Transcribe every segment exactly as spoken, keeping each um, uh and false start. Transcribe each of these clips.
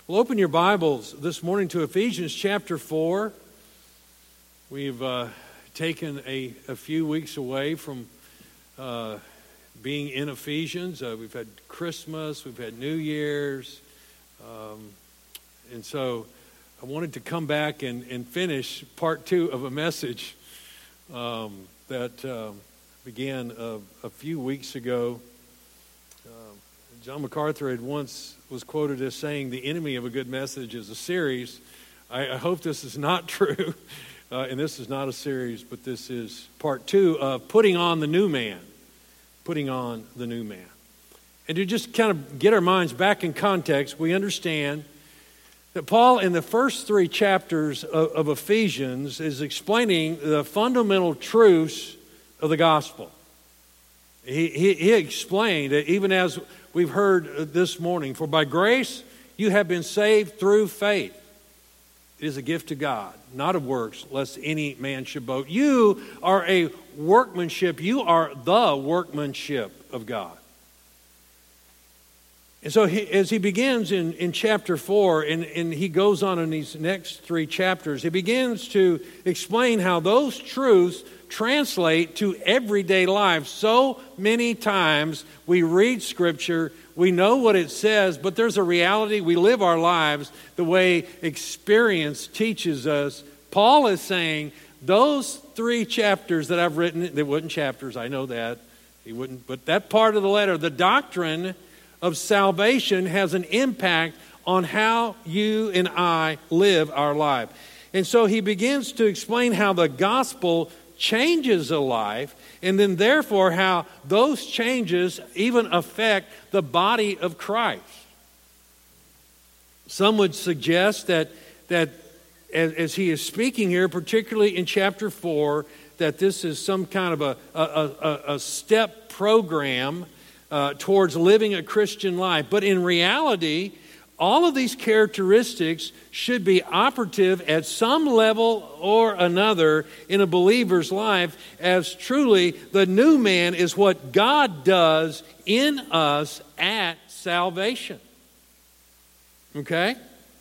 Well, open your Bibles this morning to Ephesians chapter four. We've uh, taken a, a few weeks away from uh, being in Ephesians. Uh, we've had Christmas, we've had New Year's, um, and so I wanted to come back and, and finish part two of a message um, that uh, began a, a few weeks ago. Uh, John MacArthur had once was quoted as saying, "The enemy of a good message is a series." I, I hope this is not true, uh, and this is not a series, but this is part two of putting on the new man, putting on the new man. And to just kind of get our minds back in context, we understand that Paul, in the first three chapters of, of Ephesians, is explaining the fundamental truths of the gospel. He, he, he explained that even as we've heard this morning, for by grace you have been saved through faith. It is a gift of God, not of works, lest any man should boast. You are a workmanship. You are the workmanship of God. And so he, as he begins in, in chapter four, and, and he goes on in these next three chapters, he begins to explain how those truths translate to everyday life. So many times we read Scripture, we know what it says, but there's a reality. We live our lives the way experience teaches us. Paul is saying those three chapters that I've written, they weren't chapters, I know that. He wouldn't, but that part of the letter, the doctrine of salvation has an impact on how you and I live our life. And so he begins to explain how the gospel changes a life, and then therefore how those changes even affect the body of Christ. Some would suggest that that as, as he is speaking here, particularly in chapter four, that this is some kind of a, a, a, a step program uh, towards living a Christian life. But in reality, all of these characteristics should be operative at some level or another in a believer's life, as truly the new man is what God does in us at salvation. Okay?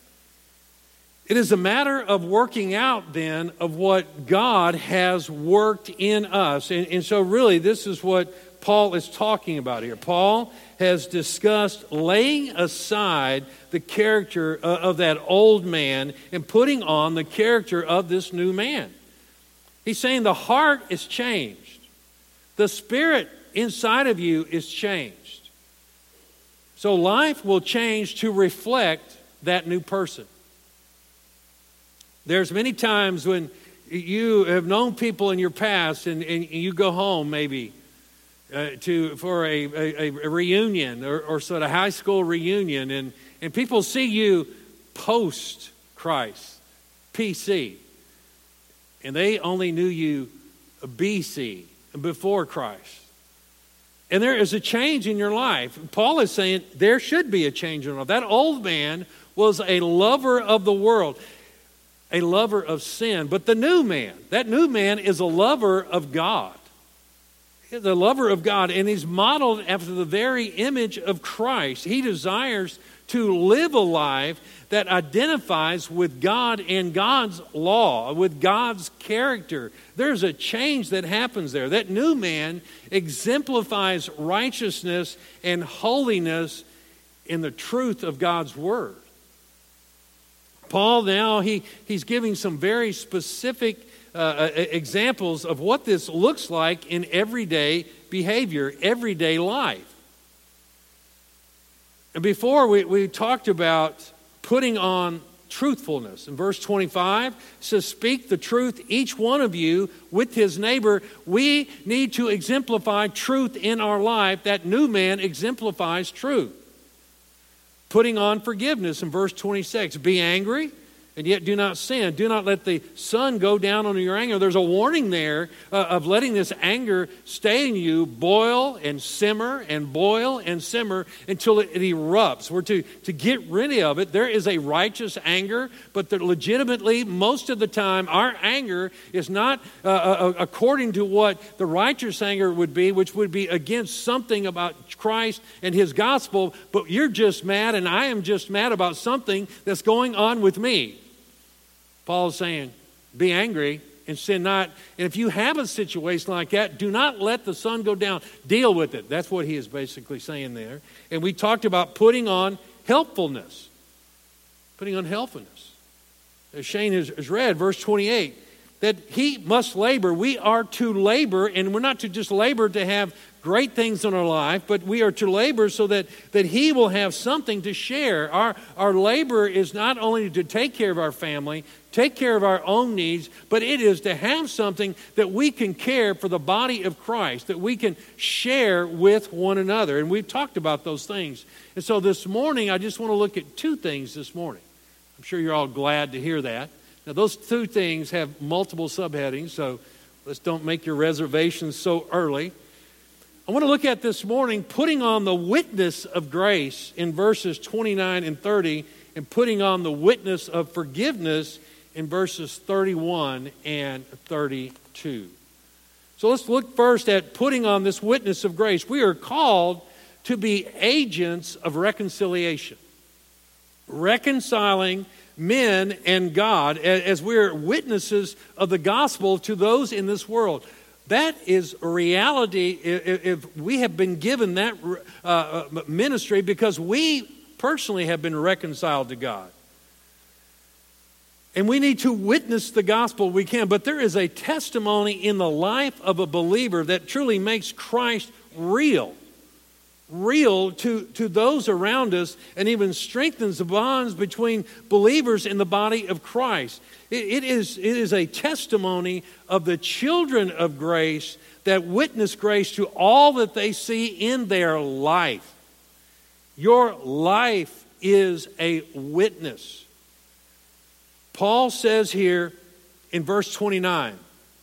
It is a matter of working out then of what God has worked in us. And, and so really this is what Paul is talking about here. Paul has discussed laying aside the character of that old man and putting on the character of this new man. He's saying the heart is changed. The spirit inside of you is changed. So life will change to reflect that new person. There's many times when you have known people in your past and, and you go home maybe Uh, to for a, a, a reunion or, or sort of high school reunion, and, and people see you post Christ, P C, and they only knew you B C, before Christ. And there is a change in your life. Paul is saying there should be a change in your life. That old man was a lover of the world, a lover of sin, but the new man, that new man is a lover of God. The lover of God, and he's modeled after the very image of Christ. He desires to live a life that identifies with God and God's law, with God's character. There's a change that happens there. That new man exemplifies righteousness and holiness in the truth of God's word. Paul now, he, he's giving some very specific Uh, examples of what this looks like in everyday behavior, everyday life. And before we, we talked about putting on truthfulness. In verse twenty-five, it says, "Speak the truth, each one of you, with his neighbor." We need to exemplify truth in our life. That new man exemplifies truth. Putting on forgiveness in verse twenty-six. "Be angry and yet do not sin. Do not let the sun go down on your anger. There's a warning there uh, of letting this anger stay in you, boil and simmer and boil and simmer until it, it erupts. We're to, to get rid of it. There is a righteous anger, but that legitimately, most of the time, our anger is not uh, uh, according to what the righteous anger would be, which would be against something about Christ and his gospel, but you're just mad and I am just mad about something that's going on with me. Paul is saying, be angry and sin not. And if you have a situation like that, do not let the sun go down. Deal with it. That's what he is basically saying there. And we talked about putting on helpfulness. Putting on helpfulness. As Shane has, has read, verse twenty-eight, that he must labor. We are to labor, and we're not to just labor to have great things in our life, but we are to labor so that, that he will have something to share. Our, our labor is not only to take care of our family, take care of our own needs, but it is to have something that we can care for the body of Christ, that we can share with one another. And we've talked about those things. And so this morning, I just want to look at two things this morning. I'm sure you're all glad to hear that. Now, those two things have multiple subheadings, so let's don't make your reservations so early. I want to look at this morning putting on the witness of grace in verses twenty-nine and thirty, and putting on the witness of forgiveness in verses thirty-one and thirty-two. So let's look first at putting on this witness of grace. We are called to be agents of reconciliation, reconciling men and God as we're witnesses of the gospel to those in this world. That is a reality if we have been given that uh, ministry because we personally have been reconciled to God. And we need to witness the gospel we can. But there is a testimony in the life of a believer that truly makes Christ real. Real to, to those around us and even strengthens the bonds between believers in the body of Christ. It, it, is, it is a testimony of the children of grace that witness grace to all that they see in their life. Your life is a witness. Paul says here in verse twenty-nine,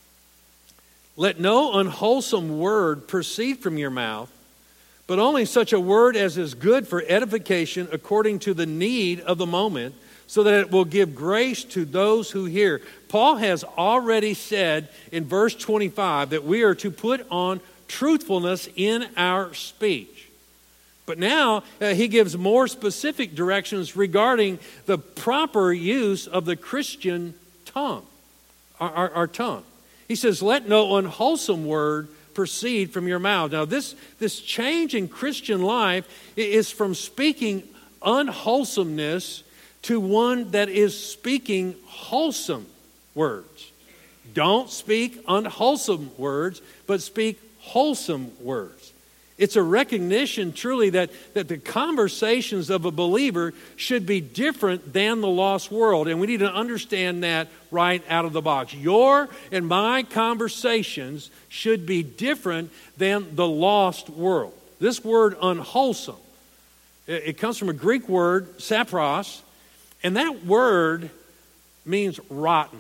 let no unwholesome word proceed from your mouth, but only such a word as is good for edification according to the need of the moment, so that it will give grace to those who hear. Paul has already said in verse twenty-five that we are to put on truthfulness in our speech. But now uh, he gives more specific directions regarding the proper use of the Christian tongue, our, our, our tongue. He says, let no unwholesome word proceed from your mouth. Now this, this change in Christian life is from speaking unwholesomeness to one that is speaking wholesome words. Don't speak unwholesome words, but speak wholesome words. It's a recognition truly that, that the conversations of a believer should be different than the lost world. And we need to understand that right out of the box. Your and my conversations should be different than the lost world. This word unwholesome, it, it comes from a Greek word, sapros, and that word means rotten.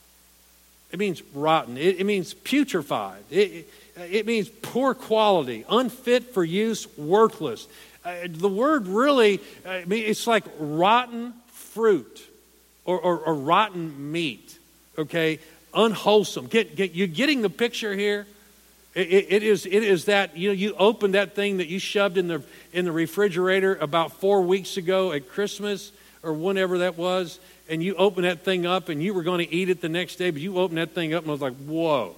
It means rotten. It, it means putrefied. It, it, It means poor quality, unfit for use, worthless. Uh, the word really, I mean, it's like rotten fruit or, or, or rotten meat, okay? Unwholesome. Get, get, you getting the picture here? It, it, it is it is that, you know, you opened that thing that you shoved in the in the refrigerator about four weeks ago at Christmas or whenever that was, and you opened that thing up and you were going to eat it the next day, but you opened that thing up and I was like, whoa.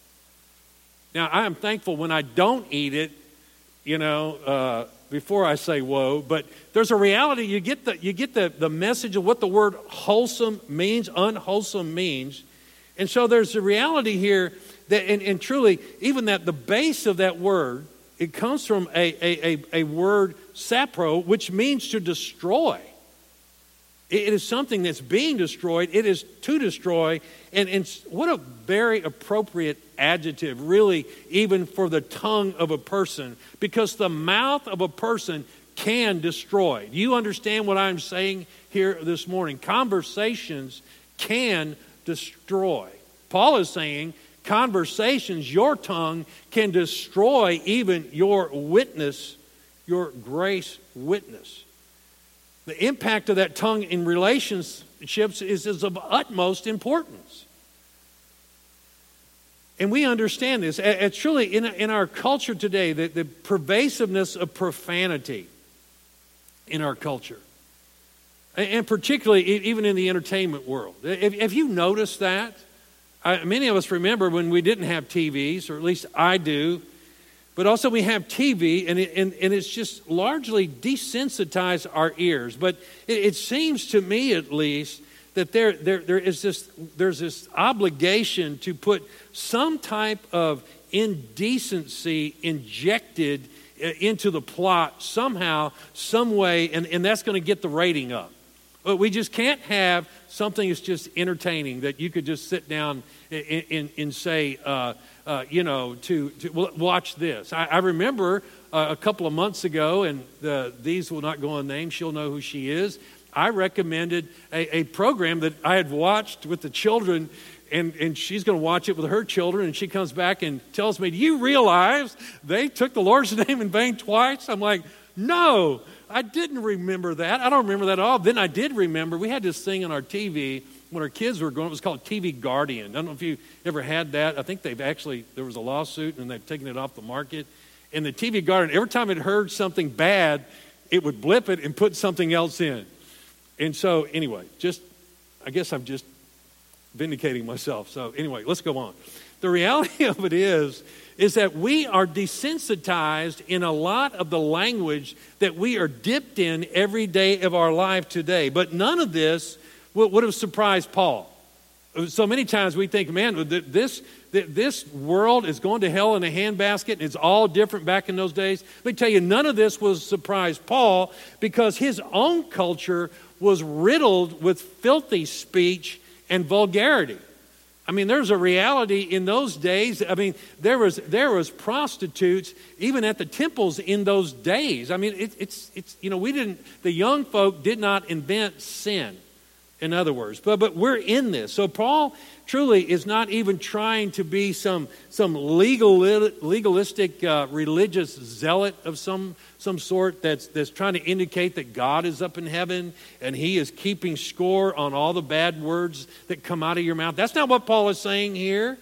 Now, I am thankful when I don't eat it, you know, uh, before I say whoa, but there's a reality. You get the you get the, the message of what the word wholesome means, unwholesome means. And so there's a reality here that, and, and truly, even that the base of that word, it comes from a, a, a, a word, sapro, which means to destroy. It is something that's being destroyed. It is to destroy. And, and what a very appropriate adjective, really, even for the tongue of a person. Because the mouth of a person can destroy. Do you understand what I'm saying here this morning? Conversations can destroy. Paul is saying conversations, your tongue can destroy even your witness, your grace witness. The impact of that tongue in relationships is, is of utmost importance. And we understand this. It's truly in, in our culture today, the, the pervasiveness of profanity in our culture. And particularly even in the entertainment world. Have you noticed that? I, many of us remember when we didn't have T Vs, or at least I do. But also we have T V, and, it, and, and it's just largely desensitized our ears. But it, it seems to me, at least, that there, there, there is this, there's this obligation to put some type of indecency injected into the plot somehow, some way, and, and that's going to get the rating up. But we just can't have something that's just entertaining that you could just sit down and, and, and say, uh, uh, you know, to, to watch this. I, I remember uh, a couple of months ago, and the, these will not go unnamed, she'll know who she is. I recommended a, a program that I had watched with the children, and, and she's going to watch it with her children, and she comes back and tells me, do you realize they took the Lord's name in vain twice? I'm like, no, I didn't remember that. I don't remember that at all. Then I did remember, we had this thing on our T V when our kids were going, it was called T V Guardian. I don't know if you ever had that. I think they've actually, there was a lawsuit, and they've taken it off the market. And the T V Guardian, every time it heard something bad, it would blip it and put something else in. And so, anyway, just, I guess I'm just vindicating myself. So, anyway, let's go on. The reality of it is, is that we are desensitized in a lot of the language that we are dipped in every day of our life today. But none of this would have surprised Paul. So many times we think, man, this, this world is going to hell in a handbasket, and it's all different back in those days. Let me tell you, none of this was surprise Paul, because his own culture was riddled with filthy speech and vulgarity. I mean, there's a reality in those days. I mean, there was there was prostitutes even at the temples in those days. I mean, it, it's it's you know, we didn't, the young folk did not invent sin, in other words. But but we're in this. So Paul truly is not even trying to be some some legal legalistic uh, religious zealot of some some sort that's that's trying to indicate that God is up in heaven and he is keeping score on all the bad words that come out of your mouth. That's not what Paul is saying here.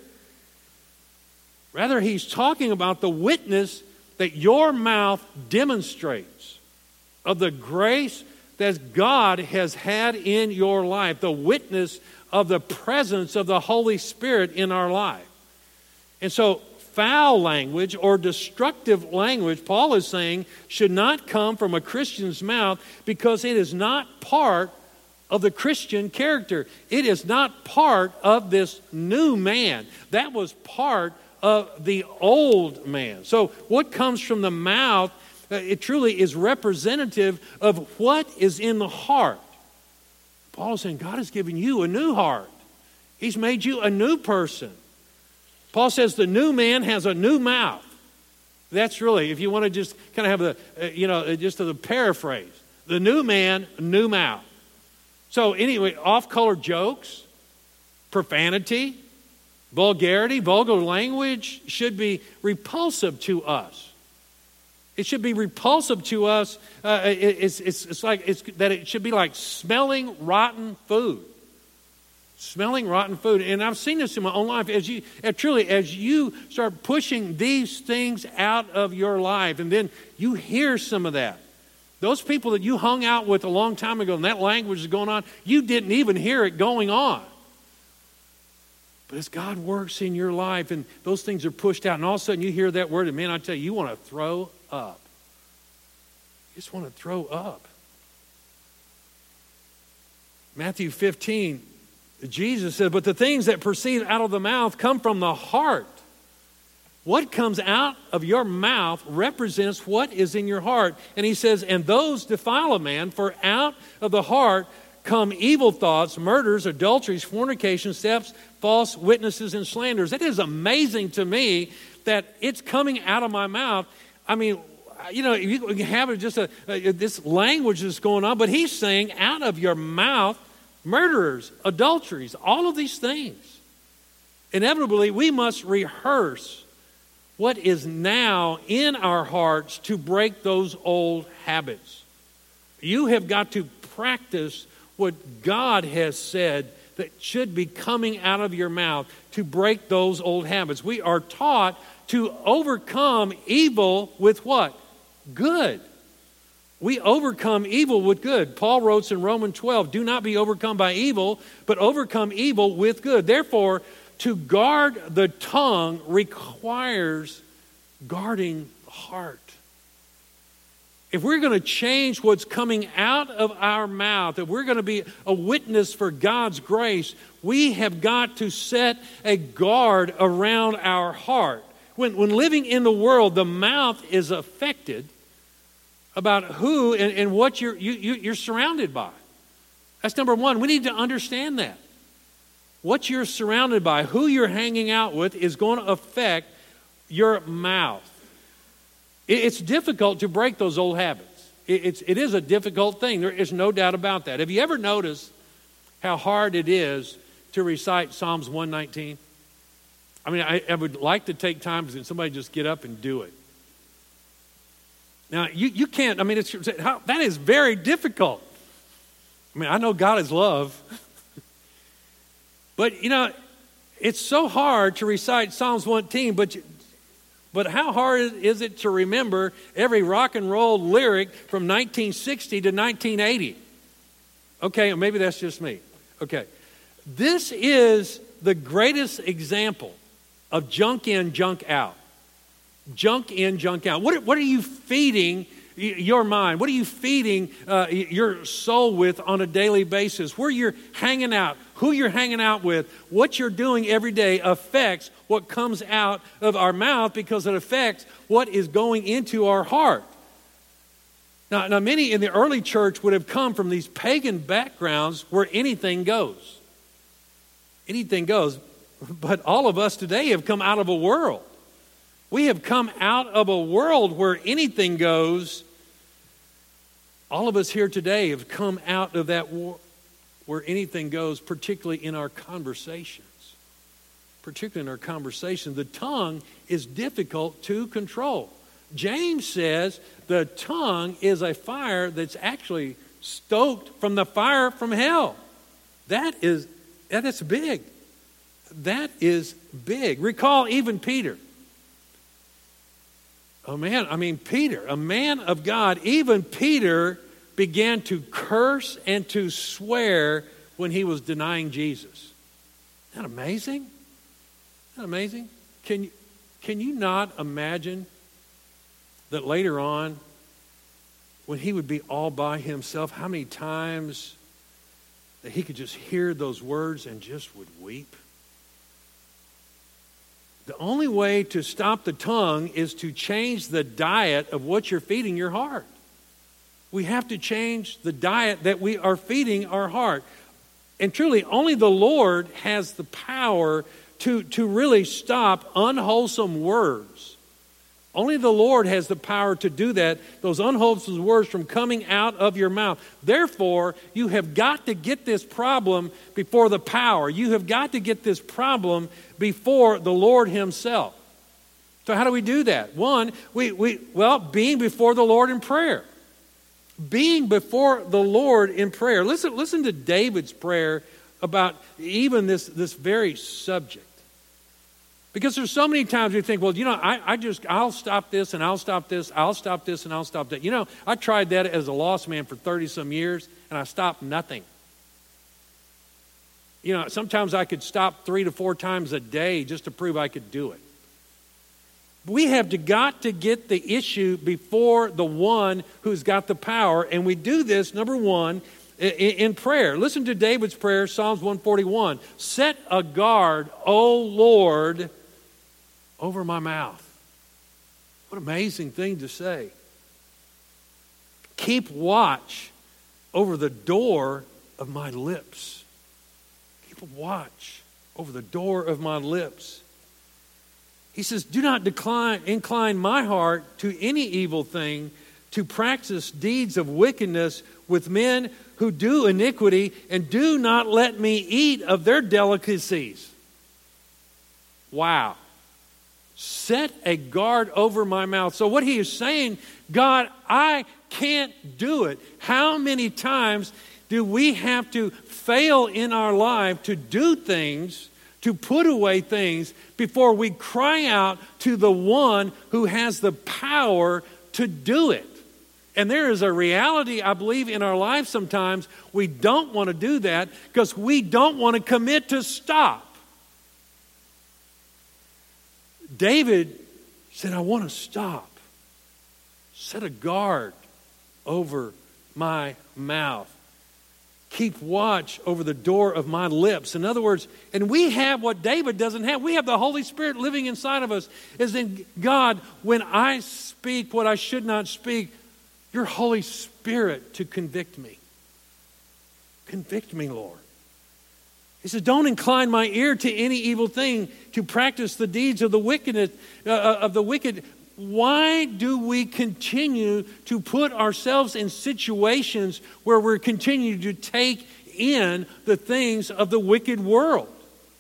Rather, he's talking about the witness that your mouth demonstrates of the grace that God has had in your life, the witness of the presence of the Holy Spirit in our life. And so foul language or destructive language, Paul is saying, should not come from a Christian's mouth, because it is not part of the Christian character. It is not part of this new man. That was part of the old man. So what comes from the mouth, it truly is representative of what is in the heart. Paul is saying God has given you a new heart. He's made you a new person. Paul says the new man has a new mouth. That's really, if you want to just kind of have the, uh, you know, just a paraphrase. The new man, new mouth. So anyway, off-color jokes, profanity, vulgarity, vulgar language should be repulsive to us. It should be repulsive to us. Uh, it, it's, it's, it's like it's, that it should be like smelling rotten food. Smelling rotten food. And I've seen this in my own life. As you, uh, truly, as you start pushing these things out of your life, and then you hear some of that. Those people that you hung out with a long time ago, and that language is going on, you didn't even hear it going on. But as God works in your life, and those things are pushed out, and all of a sudden you hear that word, and man, I tell you, you want to throw up. You just want to throw up. Matthew fifteen, Jesus said, but the things that proceed out of the mouth come from the heart. What comes out of your mouth represents what is in your heart. And he says, and those defile a man, for out of the heart come evil thoughts, murders, adulteries, fornications, thefts, false witnesses, and slanders. It is amazing to me that it's coming out of my mouth. I mean, you know, you can have it just a, a, this language that's going on, but he's saying out of your mouth, murderers, adulteries, all of these things. Inevitably, we must rehearse what is now in our hearts to break those old habits. You have got to practice what God has said that should be coming out of your mouth to break those old habits. We are taught to overcome evil with what? Good. We overcome evil with good. Paul wrote in Romans twelve, do not be overcome by evil, but overcome evil with good. Therefore, to guard the tongue requires guarding the heart. If we're going to change what's coming out of our mouth, if we're going to be a witness for God's grace, we have got to set a guard around our heart. When, when living in the world, the mouth is affected about who and, and what you're, you, you, you're surrounded by. That's number one. We need to understand that. What you're surrounded by, who you're hanging out with, is going to affect your mouth. It's difficult to break those old habits. It's, it is a difficult thing. There is no doubt about that. Have you ever noticed how hard it is to recite Psalms one nineteen? I mean, I, I would like to take time and somebody just get up and do it. Now, you, you can't, I mean, it's, how, that is very difficult. I mean, I know God is love. But, you know, it's so hard to recite Psalms one nineteen, but you, But how hard is it to remember every rock and roll lyric from nineteen sixty to nineteen eighty? Okay, maybe that's just me. Okay. This is the greatest example of junk in, junk out. Junk in, junk out. What, what are you feeding your mind? What are you feeding uh, your soul with on a daily basis? Where you're hanging out, who you're hanging out with, what you're doing every day affects what comes out of our mouth because it affects what is going into our heart. Now, now, many in the early church would have come from these pagan backgrounds where anything goes. Anything goes. But all of us today have come out of a world. We have come out of a world where anything goes. All of us here today have come out of that war where anything goes, particularly in our conversations. Particularly in our conversation. The tongue is difficult to control. James says the tongue is a fire that's actually stoked from the fire from hell. That is, that is big. That is big. Recall even Peter. Oh man, I mean Peter, a man of God, even Peter began to curse and to swear when he was denying Jesus. Isn't that amazing? Isn't that amazing? Can you, can you not imagine that later on, when he would be all by himself, how many times that he could just hear those words and just would weep? The only way to stop the tongue is to change the diet of what you're feeding your heart. We have to change the diet that we are feeding our heart. And truly, only the Lord has the power to, to really stop unwholesome words. Only the Lord has the power to do that, those unwholesome words from coming out of your mouth. Therefore, you have got to get this problem before the power. You have got to get this problem before the Lord himself. So how do we do that? One, we, we well, being before the Lord in prayer. Being before the Lord in prayer. Listen, listen to David's prayer about even this, this very subject. Because there's so many times we think, well, you know, I, I just, I'll stop this and I'll stop this, I'll stop this and I'll stop that. You know, I tried that as a lost man for thirty some years and I stopped nothing. You know, sometimes I could stop three to four times a day just to prove I could do it. We have to got to get the issue before the one who's got the power. And we do this, number one, in, in prayer. Listen to David's prayer, Psalms one forty-one. Set a guard, O Lord, over my mouth. What an amazing thing to say. Keep watch over the door of my lips. Keep watch over the door of my lips. He says, do not decline, incline my heart to any evil thing, to practice deeds of wickedness with men who do iniquity, and do not let me eat of their delicacies. Wow. Set a guard over my mouth. So what he is saying, God, I can't do it. How many times do we have to fail in our life to do things, to put away things, before we cry out to the one who has the power to do it? And there is a reality, I believe, in our life sometimes we don't want to do that because we don't want to commit to stop. David said, I want to stop. Set a guard over my mouth. Keep watch over the door of my lips. In other words, and we have what David doesn't have. We have the Holy Spirit living inside of us. Is in God, when I speak what I should not speak, your Holy Spirit to convict me. Convict me, Lord. He says, don't incline my ear to any evil thing, to practice the deeds of the wickedness, uh, of the wicked. Why do we continue to put ourselves in situations where we're continuing to take in the things of the wicked world?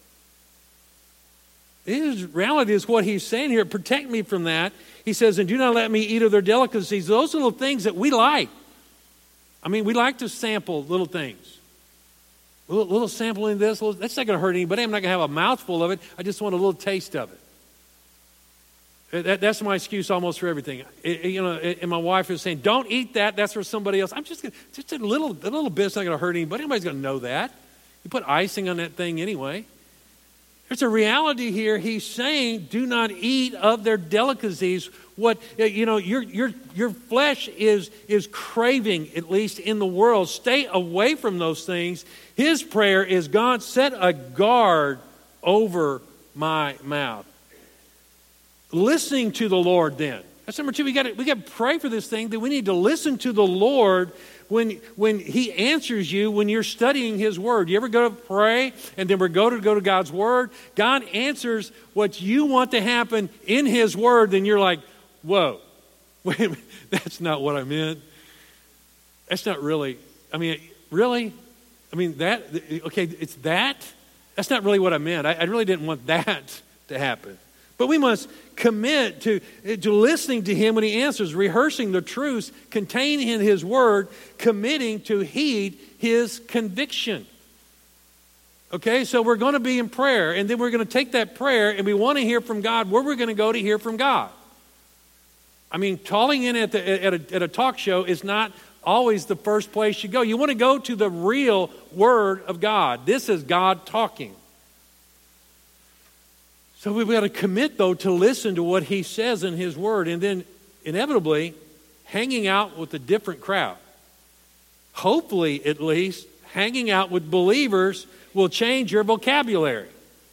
His reality is what he's saying here. Protect me from that. He says, and do not let me eat of their delicacies. Those little things that we like. I mean, we like to sample little things. A little, little sampling this, little, that's not going to hurt anybody. I'm not going to have a mouthful of it. I just want a little taste of it. That, that's my excuse almost for everything. It, you know, and my wife is saying, don't eat that. That's for somebody else. I'm just going to, just a little, a little bit's not going to hurt anybody. Anybody's going to know that. You put icing on that thing anyway. There's a reality here. He's saying, do not eat of their delicacies. What, you know, your your your flesh is is craving, at least in the world. Stay away from those things. His prayer is, God, set a guard over my mouth. Listening to the Lord then. That's number two. We got to we got to pray for this thing, that we need to listen to the Lord when when He answers you when you're studying His Word. You ever go to pray and then we go to go to God's Word? God answers what you want to happen in His Word, then you're like, whoa, wait a minute, that's not what I meant. That's not really, I mean, really? I mean, that, okay, it's that? That's not really what I meant. I, I really didn't want that to happen. But we must commit to, to listening to Him when He answers, rehearsing the truths contained in His Word, committing to heed His conviction. Okay, so we're going to be in prayer, and then we're going to take that prayer, and we want to hear from God. Where we're going to go to hear from God? I mean, calling in at, the, at, a, at a talk show is not always the first place you go. You want to go to the real Word of God. This is God talking. So we've got to commit, though, to listen to what He says in His Word, and then inevitably hanging out with a different crowd. Hopefully, at least, hanging out with believers will change your vocabulary.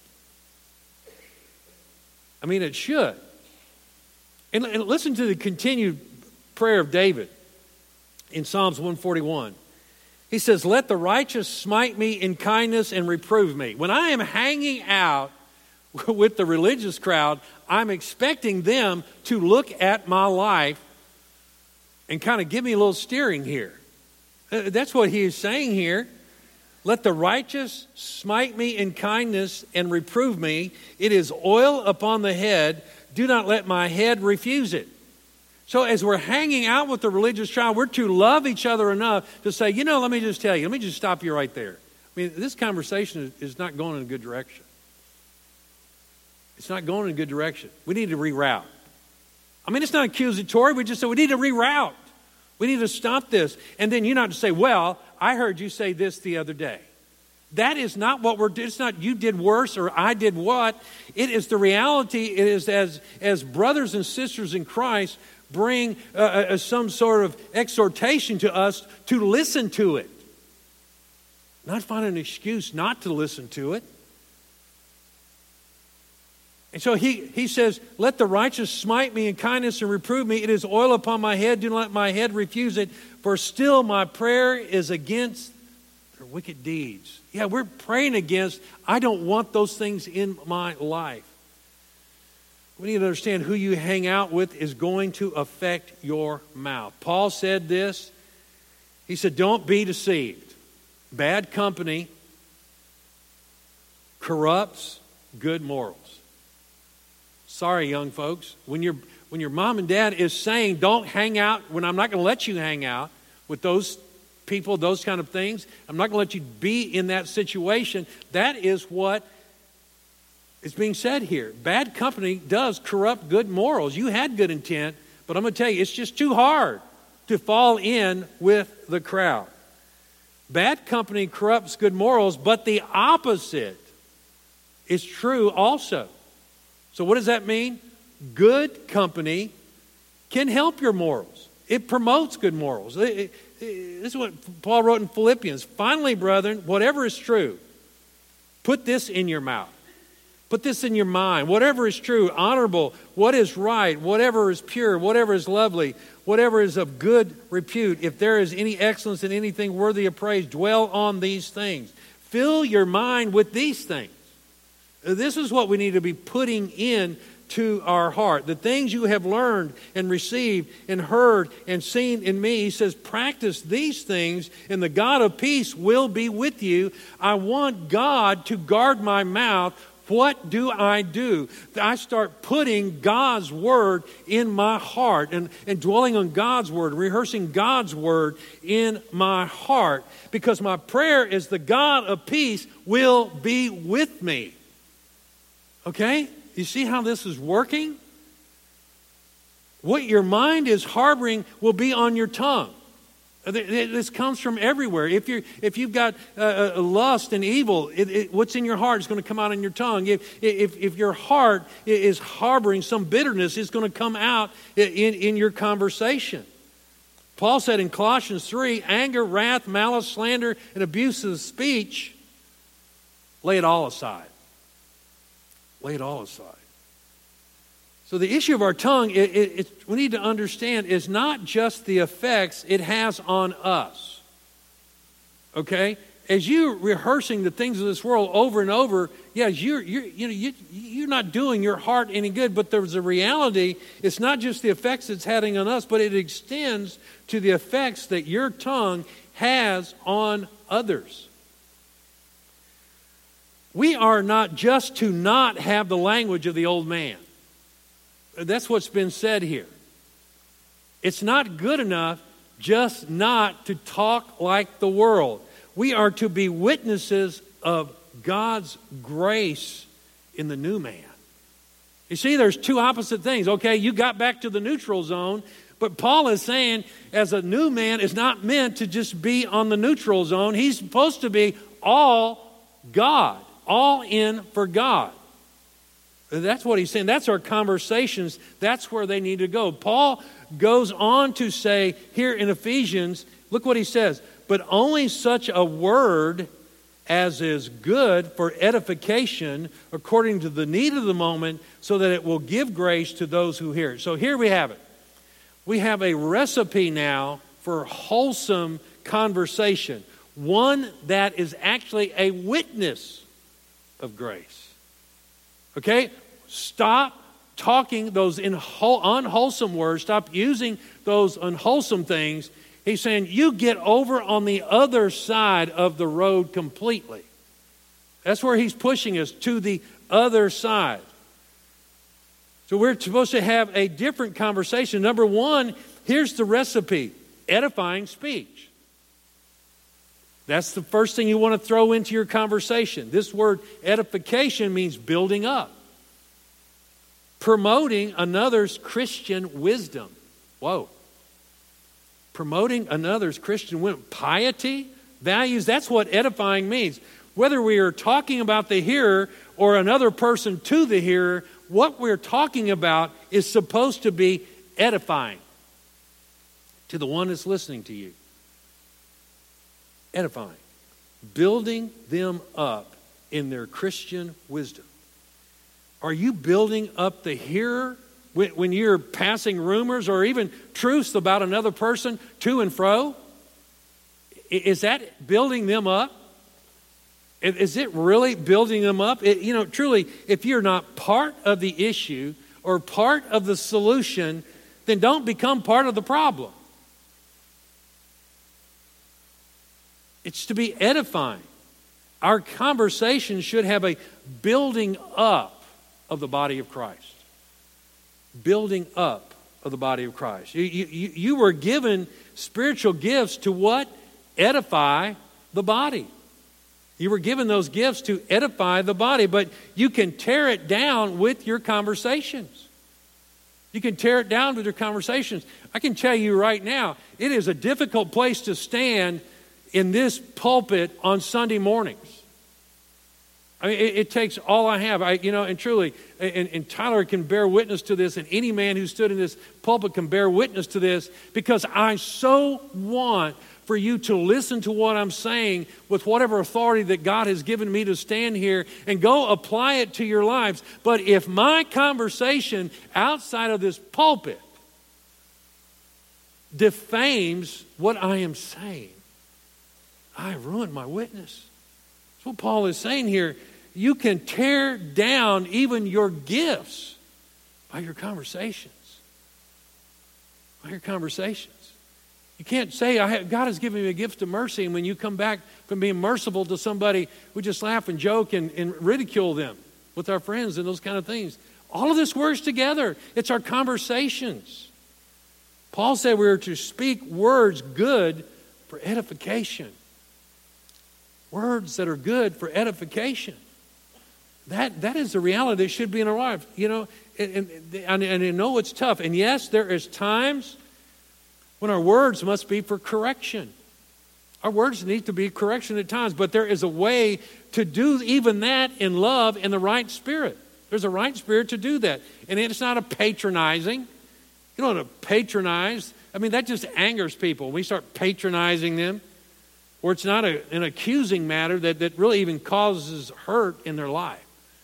I mean, it should. And, and listen to the continued prayer of David in Psalms one forty-one. He says, let the righteous smite me in kindness and reprove me. When I am hanging out with the religious crowd, I'm expecting them to look at my life and kind of give me a little steering here. That's what he is saying here. Let the righteous smite me in kindness and reprove me. It is oil upon the head. Do not let my head refuse it. So as we're hanging out with the religious crowd, we're to love each other enough to say, you know, let me just tell you, let me just stop you right there. I mean, this conversation is, is not going in a good direction. It's not going in a good direction. We need to reroute. I mean, it's not accusatory. We just say we need to reroute. We need to stop this. And then you're not to say, well, I heard you say this the other day. That is not what we're doing. It's not you did worse or I did what. It is the reality. It is as, as brothers and sisters in Christ bring uh, uh, some sort of exhortation to us to listen to it. Not find an excuse not to listen to it. And so he, he says, let the righteous smite me in kindness and reprove me. It is oil upon my head. Do not let my head refuse it. For still my prayer is against their wicked deeds. Yeah, we're praying against, I don't want those things in my life. We need to understand who you hang out with is going to affect your mouth. Paul said this. He said, don't be deceived. Bad company corrupts good morals. Sorry, young folks. When your when your mom and dad is saying, don't hang out, when I'm not going to let you hang out with those people, those kind of things, I'm not going to let you be in that situation, that is what is being said here. Bad company does corrupt good morals. You had good intent, but I'm going to tell you, it's just too hard to fall in with the crowd. Bad company corrupts good morals, but the opposite is true also. So what does that mean? Good company can help your morals. It promotes good morals. It, it, it, this is what Paul wrote in Philippians. Finally, brethren, whatever is true, put this in your mouth. Put this in your mind. Whatever is true, honorable, what is right, whatever is pure, whatever is lovely, whatever is of good repute, if there is any excellence in anything worthy of praise, dwell on these things. Fill your mind with these things. This is what we need to be putting in to our heart. The things you have learned and received and heard and seen in me, he says, practice these things and the God of peace will be with you. I want God to guard my mouth. What do I do? I start putting God's word in my heart and, and dwelling on God's word, rehearsing God's word in my heart, because my prayer is the God of peace will be with me. Okay? You see how this is working? What your mind is harboring will be on your tongue. This comes from everywhere. If you're, if you've got uh, lust and evil, it, it, what's in your heart is going to come out in your tongue. If, if, if your heart is harboring some bitterness, it's going to come out in, in your conversation. Paul said in Colossians three, anger, wrath, malice, slander, and abusive speech, lay it all aside. Lay it all aside. So the issue of our tongue, it, it, it, we need to understand, is not just the effects it has on us. Okay? As you're rehearsing the things of this world over and over, yes, you're, you're, you know, you, you're not doing your heart any good, but there's a reality. It's not just the effects it's having on us, but it extends to the effects that your tongue has on others. We are not just to not have the language of the old man. That's what's been said here. It's not good enough just not to talk like the world. We are to be witnesses of God's grace in the new man. You see, there's two opposite things. Okay, you got back to the neutral zone, but Paul is saying as a new man is not meant to just be on the neutral zone. He's supposed to be all God, all in for God. That's what he's saying. That's our conversations. That's where they need to go. Paul goes on to say here in Ephesians, look what he says, but only such a word as is good for edification according to the need of the moment, so that it will give grace to those who hear it. So here we have it. We have a recipe now for wholesome conversation, one that is actually a witness of grace. Okay? Stop talking those unwholesome words. Stop using those unwholesome things. He's saying you get over on the other side of the road completely. That's where he's pushing us, to the other side. So we're supposed to have a different conversation. Number one, here's the recipe: edifying speech. That's the first thing you want to throw into your conversation. This word edification means building up. Promoting another's Christian wisdom. Whoa. Promoting another's Christian wisdom. Piety, values, that's what edifying means. Whether we are talking about the hearer or another person to the hearer, what we're talking about is supposed to be edifying to the one that's listening to you. Edifying. Building them up in their Christian wisdom. Are you building up the hearer when, when you're passing rumors or even truths about another person to and fro? Is that building them up? Is it really building them up? It, you know, truly, if you're not part of the issue or part of the solution, then don't become part of the problem. It's to be edifying. Our conversation should have a building up of the body of Christ. Building up of the body of Christ. You, you, you were given spiritual gifts to what? Edify the body. You were given those gifts to edify the body, but you can tear it down with your conversations. You can tear it down with your conversations. I can tell you right now, it is a difficult place to stand in this pulpit on Sunday mornings. I mean, it, it takes all I have. I, you know, and truly, and, and Tyler can bear witness to this, and any man who stood in this pulpit can bear witness to this, because I so want for you to listen to what I'm saying with whatever authority that God has given me to stand here and go apply it to your lives. But if my conversation outside of this pulpit defames what I am saying, I ruined my witness. That's what Paul is saying here. You can tear down even your gifts by your conversations. By your conversations. You can't say, I have, God has given me a gift of mercy, and when you come back from being merciful to somebody, we just laugh and joke and, and ridicule them with our friends and those kind of things. All of this works together. It's our conversations. Paul said we are to speak words good for edification. Words that are good for edification. That, that is the reality that should be in our life. You know, and, and, and I know it's tough. And yes, there is times when our words must be for correction. Our words need to be correction at times, but there is a way to do even that in love in the right spirit. There's a right spirit to do that. And it's not a patronizing. You don't want to patronize. I mean, that just angers people. We start patronizing them. Or it's not a, an accusing matter that, that really even causes hurt in their life.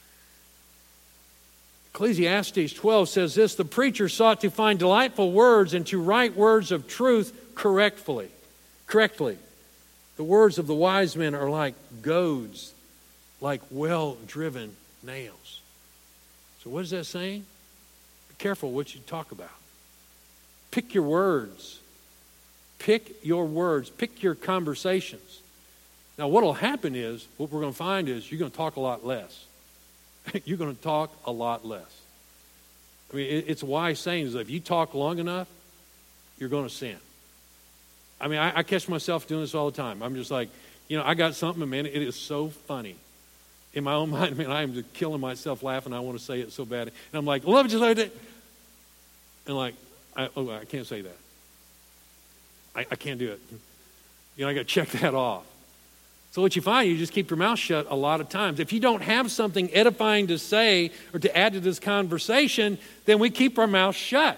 Ecclesiastes twelve says this, the preacher sought to find delightful words and to write words of truth correctly. Correctly. The words of the wise men are like goads, like well-driven nails. So what is that saying? Be careful what you talk about. Pick your words. Pick your words. Pick your conversations. Now what will happen is, what we're going to find is, you're going to talk a lot less. You're going to talk a lot less. I mean, it's a wise saying is that if you talk long enough, you're going to sin. I mean, I, I catch myself doing this all the time. I'm just like, you know, I got something, man, it is so funny. In my own mind, man, I am just killing myself laughing. I want to say it so bad. And I'm like, love it just like that. And like, I, oh, I can't say that. I, I can't do it. You know, I got to check that off. So what you find, you just keep your mouth shut a lot of times. If you don't have something edifying to say or to add to this conversation, then we keep our mouth shut.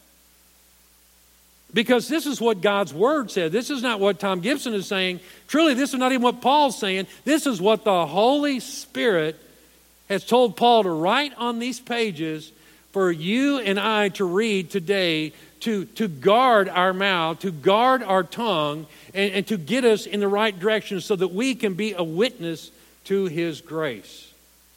Because this is what God's Word said. This is not what Tom Gibson is saying. Truly, this is not even what Paul's saying. This is what the Holy Spirit has told Paul to write on these pages for you and I to read today, to, to guard our mouth, to guard our tongue, and, and to get us in the right direction so that we can be a witness to His grace.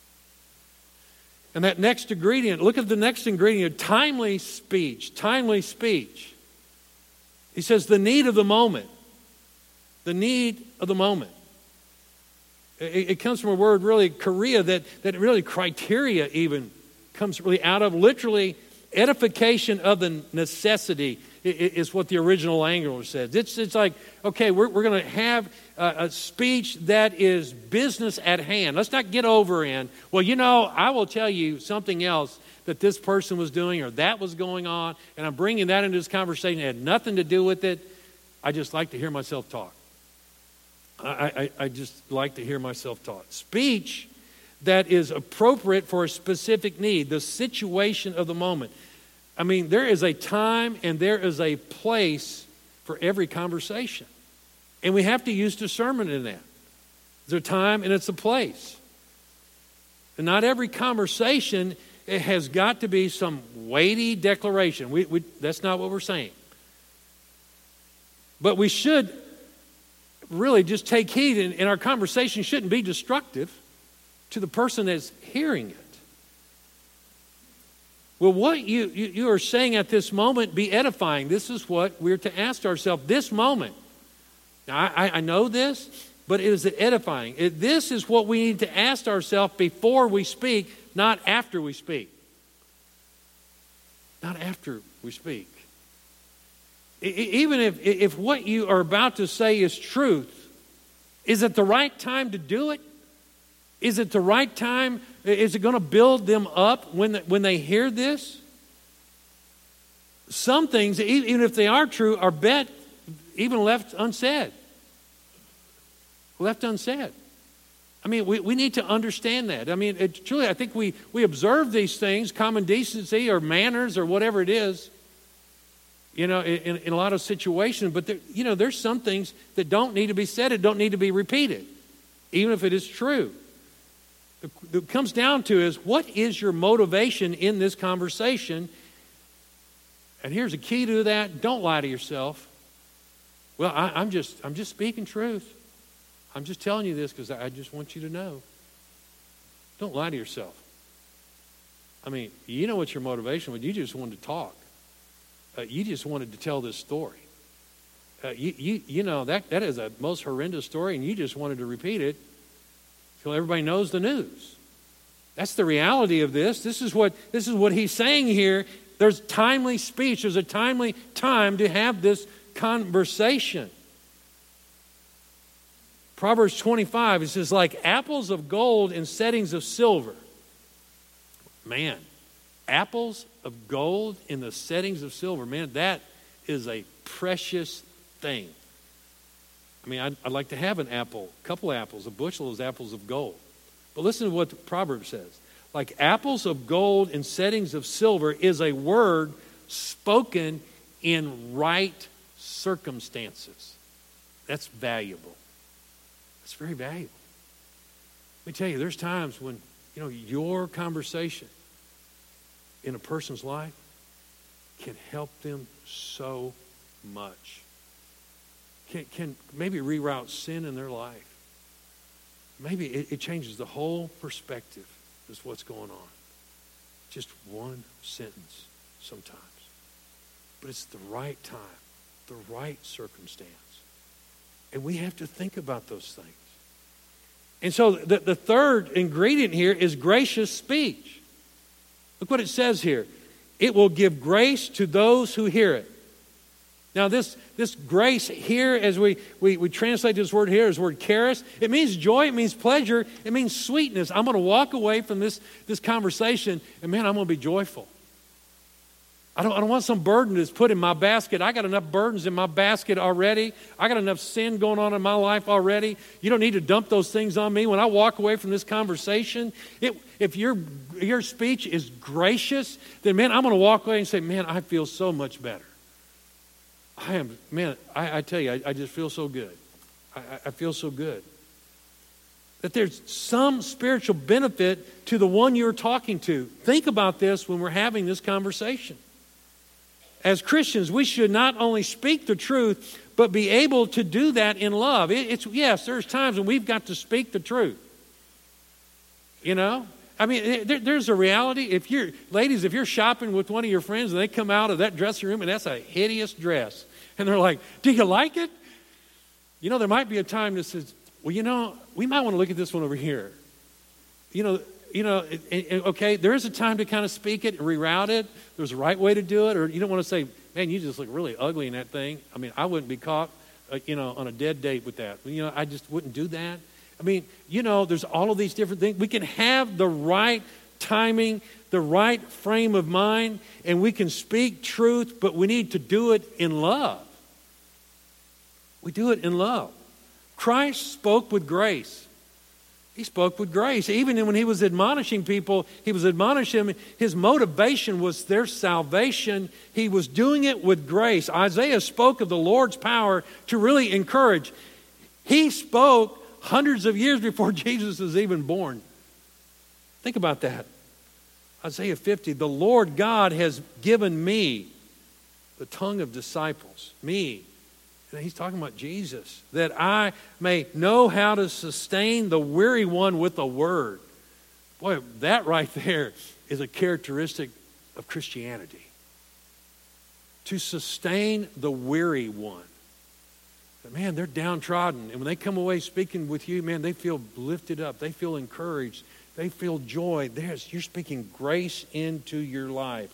And that next ingredient, look at the next ingredient, timely speech, timely speech. He says the need of the moment, the need of the moment. It, it comes from a word really, Korea, that, that really criteria even comes really out of, literally edification of the necessity is what the original Angler says. It's, it's like, okay, we're, we're going to have a, a speech that is business at hand. Let's not get over in, well, you know, I will tell you something else that this person was doing or that was going on, and I'm bringing that into this conversation. It had nothing to do with it. I just like to hear myself talk. I, I, I just like to hear myself talk. Speech that is appropriate for a specific need, the situation of the moment. I mean, there is a time and there is a place for every conversation. And we have to use discernment in that. There's a time and it's a place. And not every conversation it has got to be some weighty declaration. We, we, that's not what we're saying. But we should really just take heed, and, and our conversation shouldn't be destructive to the person that's hearing it. Will what you, you, you are saying at this moment be edifying? This is what we're to ask ourselves this moment. Now, I, I know this, but is it edifying? It, this is what we need to ask ourselves before we speak, not after we speak. Not after we speak. I, even if, if what you are about to say is truth, is it the right time to do it? Is it the right time? Is it going to build them up when, when they hear this? Some things, even if they are true, are bet even left unsaid. Left unsaid. I mean, we, we need to understand that. I mean, it, truly, I think we, we observe these things, common decency or manners or whatever it is, you know, in, in a lot of situations. But, there, you know, there's some things that don't need to be said and don't need to be repeated, even if it is true. It comes down to is, what is your motivation in this conversation? And here's a key to that. Don't lie to yourself. Well, I, I'm just I'm just speaking truth. I'm just telling you this because I just want you to know. Don't lie to yourself. I mean, you know what your motivation was. You just wanted to talk. Uh, you just wanted to tell this story. Uh, you, you, you know, that, that is a most horrendous story, and you just wanted to repeat it till everybody knows the news. That's the reality of this. This is what this is what he's saying here. There's timely speech. There's a timely time to have this conversation. Proverbs twenty-five, it says, like apples of gold in settings of silver. Man, apples of gold in the settings of silver. Man, that is a precious thing. I mean, I'd, I'd like to have an apple, a couple apples, a bushel of apples of gold. But listen to what the proverb says. Like apples of gold in settings of silver is a word spoken in right circumstances. That's valuable. That's very valuable. Let me tell you, there's times when, you know, your conversation in a person's life can help them so much. Can, can maybe reroute sin in their life. Maybe it, it changes the whole perspective of what's going on. Just one sentence sometimes. But it's the right time, the right circumstance. And we have to think about those things. And so the, the third ingredient here is gracious speech. Look what it says here. It will give grace to those who hear it. Now, this, this grace here, as we, we, we translate this word here, is the word charis. It means joy, it means pleasure, it means sweetness. I'm going to walk away from this, this conversation, and man, I'm going to be joyful. I don't, I don't want some burden that's put in my basket. I got enough burdens in my basket already. I got enough sin going on in my life already. You don't need to dump those things on me. When I walk away from this conversation, it, if your, your speech is gracious, then man, I'm going to walk away and say, man, I feel so much better. I am, man, I, I tell you, I, I just feel so good. I, I feel so good. That there's some spiritual benefit to the one you're talking to. Think about this when we're having this conversation. As Christians, we should not only speak the truth, but be able to do that in love. It, it's yes, there's times when we've got to speak the truth. You know? I mean, there, there's a reality. If you're, ladies, if you're shopping with one of your friends and they come out of that dressing room and that's a hideous dress, and they're like, do you like it? You know, there might be a time that says, well, you know, we might want to look at this one over here. You know, you know, it, it, okay, there is a time to kind of speak it and reroute it. There's a right way to do it. Or you don't want to say, man, you just look really ugly in that thing. I mean, I wouldn't be caught, uh, you know, on a dead date with that. You know, I just wouldn't do that. I mean, you know, there's all of these different things. We can have the right timing, the right frame of mind, and we can speak truth, but we need to do it in love. We do it in love. Christ spoke with grace. He spoke with grace. Even when he was admonishing people, he was admonishing them. His motivation was their salvation. He was doing it with grace. Isaiah spoke of the Lord's power to really encourage. He spoke hundreds of years before Jesus was even born. Think about that. Isaiah fifty, the Lord God has given me the tongue of disciples, me. And he's talking about Jesus, that I may know how to sustain the weary one with a word. Boy, that right there is a characteristic of Christianity. To sustain the weary one. Man, they're downtrodden. And when they come away speaking with you, man, they feel lifted up. They feel encouraged. They feel joy. There's, you're speaking grace into your life.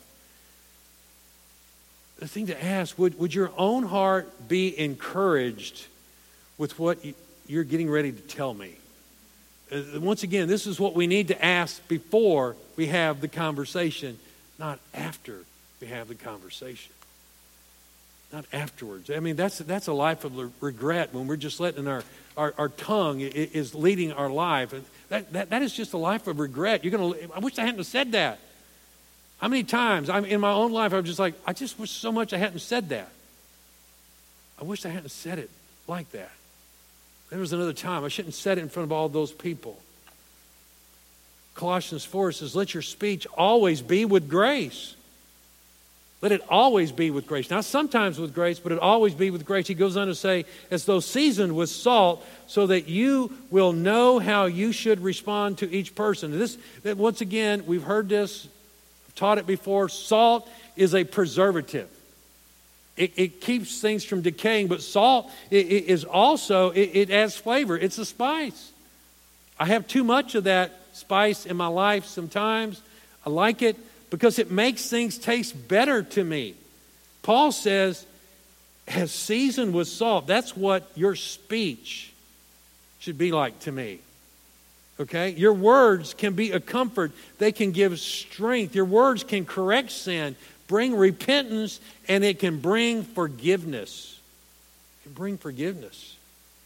The thing to ask, would, would your own heart be encouraged with what you're getting ready to tell me? Uh, once again, this is what we need to ask before we have the conversation, not after we have the conversation. Not afterwards. I mean, that's that's a life of regret when we're just letting our, our, our tongue is leading our life. And that, that, that is just a life of regret. You're gonna. I wish I hadn't said that. How many times I'm in my own life I'm just like, I just wish so much I hadn't said that. I wish I hadn't said it like that. There was another time I shouldn't have said it in front of all those people. Colossians four says, let your speech always be with grace. Let it always be with grace. Not sometimes with grace, but it always be with grace. He goes on to say, as though seasoned with salt, so that you will know how you should respond to each person. This, that once again, we've heard this, taught it before. Salt is a preservative. It, it keeps things from decaying, but salt it, it is also, it, it adds flavor. It's a spice. I have too much of that spice in my life sometimes. I like it because it makes things taste better to me. Paul says, as seasoned with salt, that's what your speech should be like to me. Okay? Your words can be a comfort. They can give strength. Your words can correct sin, bring repentance, and it can bring forgiveness. It can bring forgiveness.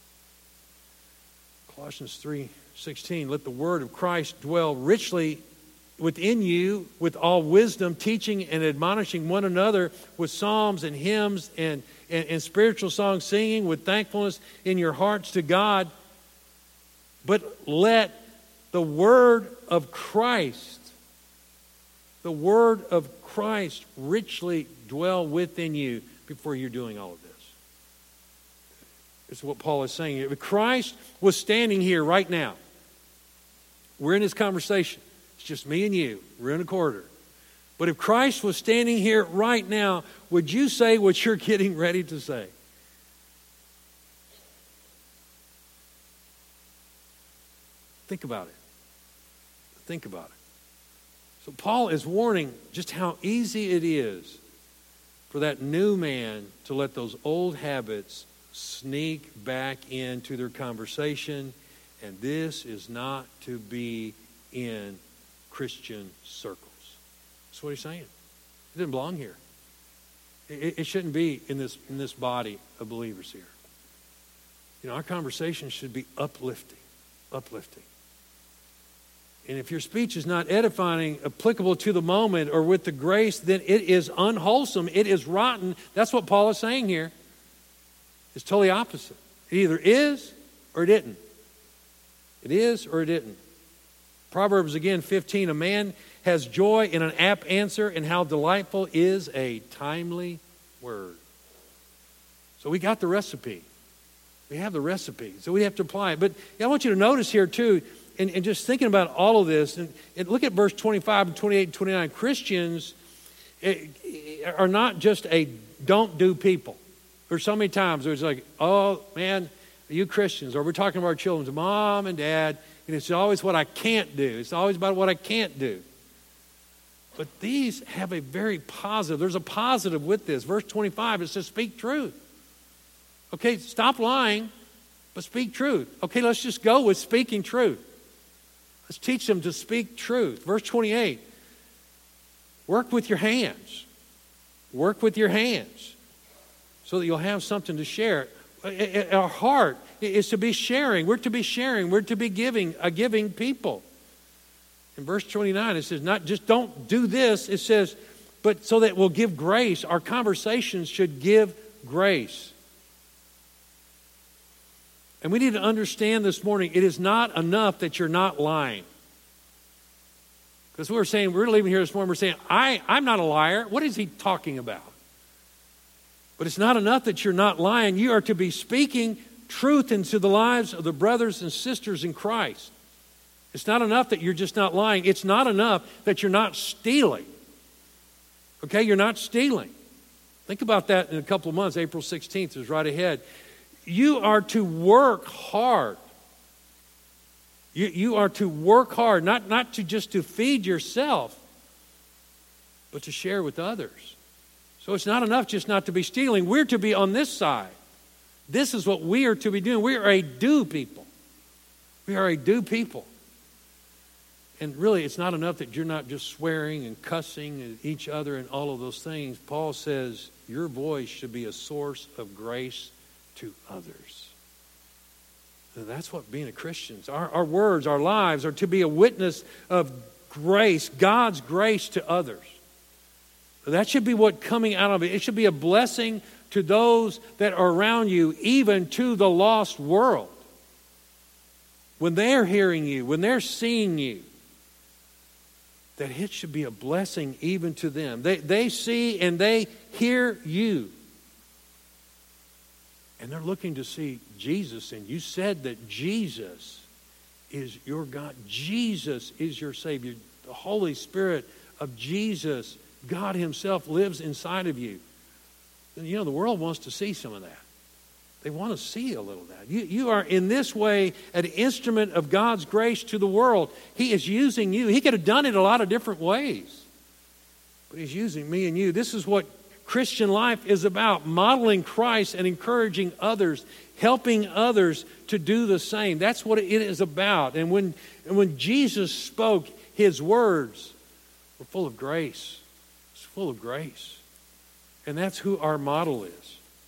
Colossians three sixteen, let the word of Christ dwell richly within you with all wisdom, teaching and admonishing one another with psalms and hymns and, and, and spiritual songs, singing with thankfulness in your hearts to God. But let the word of Christ, the word of Christ richly dwell within you before you're doing all of this. It's what Paul is saying here. If Christ was standing here right now, we're in this conversation. It's just me and you. We're in a corridor. But if Christ was standing here right now, would you say what you're getting ready to say? Think about it. Think about it. So Paul is warning just how easy it is for that new man to let those old habits sneak back into their conversation. And this is not to be in Christian circles. That's what he's saying. It didn't belong here. It, it shouldn't be in this, in this body of believers here. You know, our conversation should be uplifting. Uplifting. And if your speech is not edifying, applicable to the moment, or with the grace, then it is unwholesome. It is rotten. That's what Paul is saying here. It's totally opposite. It either is or it didn't. It is or it didn't. Proverbs again fifteen, a man has joy in an apt answer, and how delightful is a timely word. So we got the recipe. We have the recipe. So we have to apply it. But I want you to notice here too, and, and just thinking about all of this, and, and look at verse twenty-five and twenty-eight and twenty-nine. Christians are not just a don't do people. There's so many times where it's like, oh man, you Christians, or we're talking about our children, mom and dad, and it's always what I can't do. It's always about what I can't do. But these have a very positive, there's a positive with this. Verse twenty-five, it says speak truth. Okay, stop lying, but speak truth. Okay, let's just go with speaking truth. Let's teach them to speak truth. Verse twenty-eight, work with your hands. Work with your hands so that you'll have something to share. Our heart is to be sharing. We're to be sharing. We're to be giving, a giving people. In verse twenty-nine, it says, not just don't do this. It says, but so that we'll give grace. Our conversations should give grace. And we need to understand this morning, it is not enough that you're not lying. Because we're saying, we're leaving here this morning, we're saying, I, I'm not a liar. What is he talking about? But it's not enough that you're not lying. You are to be speaking truth into the lives of the brothers and sisters in Christ. It's not enough that you're just not lying. It's not enough that you're not stealing. Okay, you're not stealing. Think about that in a couple of months. April sixteenth is right ahead. You are to work hard. You, you are to work hard, not, not to just to feed yourself, but to share with others. So it's not enough just not to be stealing. We're to be on this side. This is what we are to be doing. We are a do people. We are a do people. And really, it's not enough that you're not just swearing and cussing at each other and all of those things. Paul says your voice should be a source of grace to others. And that's what being a Christian is. Our, our words, our lives are to be a witness of grace, God's grace to others. That should be what coming out of it. It should be a blessing to those that are around you, even to the lost world. When they're hearing you, when they're seeing you, that it should be a blessing even to them. They, they see and they hear you. And they're looking to see Jesus. And you said that Jesus is your God. Jesus is your Savior. The Holy Spirit of Jesus, God Himself, lives inside of you. And you know, the world wants to see some of that. They want to see a little of that. You, you are in this way an instrument of God's grace to the world. He is using you. He could have done it a lot of different ways. But He's using me and you. This is what Christian life is about. Modeling Christ and encouraging others. Helping others to do the same. That's what it is about. And when, and when Jesus spoke, His words were full of grace. It's full of grace. And that's who our model is.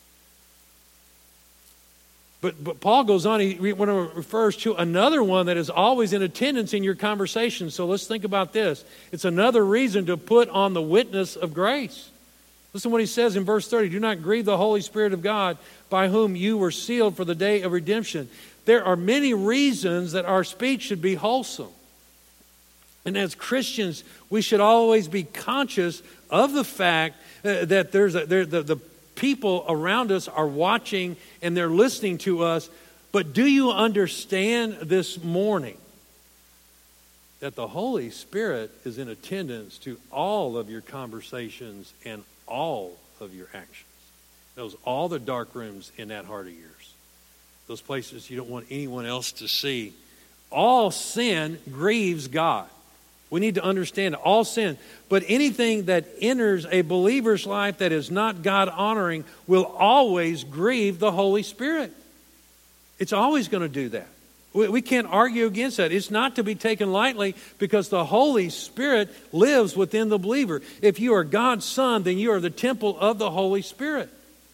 But, but Paul goes on, he refers to another one that is always in attendance in your conversation. So let's think about this. It's another reason to put on the witness of grace. Listen to what he says in verse thirty. Do not grieve the Holy Spirit of God, by whom you were sealed for the day of redemption. There are many reasons that our speech should be wholesome. And as Christians, we should always be conscious of the fact uh, that there's a, there, the, the people around us are watching and they're listening to us. But do you understand this morning that the Holy Spirit is in attendance to all of your conversations and all of your actions? Those all the dark rooms in that heart of yours. Those places you don't want anyone else to see. All sin grieves God. We need to understand all sin. But anything that enters a believer's life that is not God-honoring will always grieve the Holy Spirit. It's always going to do that. We, we can't argue against that. It's not to be taken lightly because the Holy Spirit lives within the believer. If you are God's son, then you are the temple of the Holy Spirit.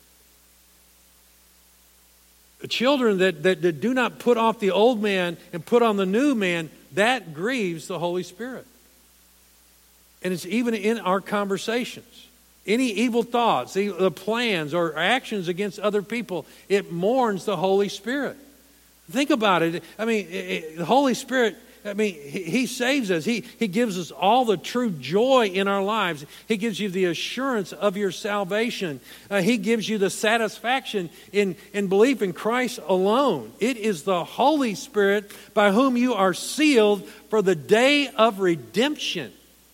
The children that, that, that do not put off the old man and put on the new man, that grieves the Holy Spirit. And it's even in our conversations. Any evil thoughts, the, the plans or actions against other people, it mourns the Holy Spirit. Think about it. I mean, it, it, the Holy Spirit, I mean, he, he saves us. He, he gives us all the true joy in our lives. He gives you the assurance of your salvation. Uh, he gives you the satisfaction in, in belief in Christ alone. It is the Holy Spirit by whom you are sealed for the day of redemption.